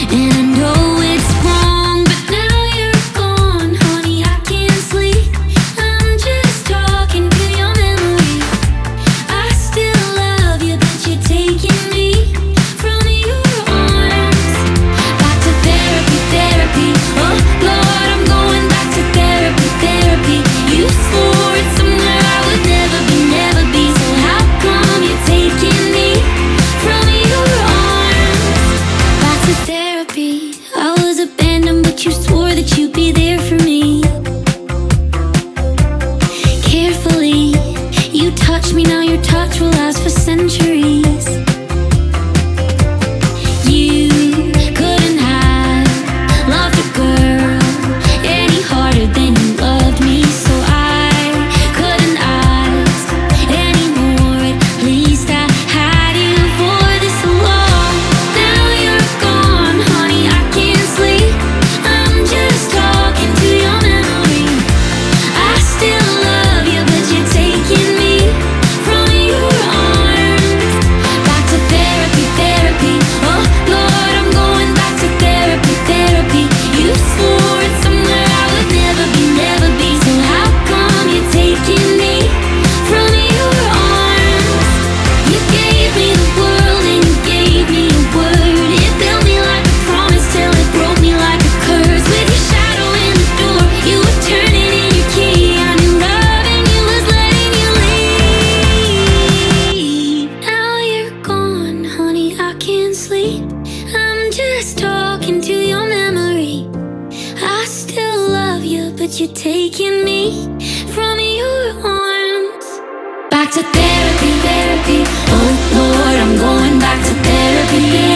And I know it's wrong, but now you're gone, honey, I can't sleep. I'm just talking to your memory. I still love you, but you're taking me from your arms. Back to therapy, therapy. Oh Lord, I'm going back to therapy, therapy. You swore it's somewhere I would never be, never be. So how come you're taking me from your arms? Back to therapy. I was abandoned, but you swore that you'd be there for me. Carefully, you touch me, now your touch will last for centuries. You couldn't have loved a girl any harder than you loved me, so I couldn't ask anymore. At least I had you for this long. Now you're gone, honey, I can't sleep. I'm just talking to your memory. I still love you, but you're taking me from your arms. Back to therapy, therapy. Oh Lord, I'm going back to therapy, therapy. You swore it's somewhere I would never be, never be. So how come you're taking me from your arms? You gave me the world and you gave me a word. It built me like a promise till it broke me like a curse. With your shadow in the door, you were turning in your key. I knew loving you was letting you leave. Now you're gone, honey, I can't sleep. I'm just talking to your memory. I still love you, but you're taking me from your arms. Back to therapy, therapy. Oh Lord, I'm going back to therapy.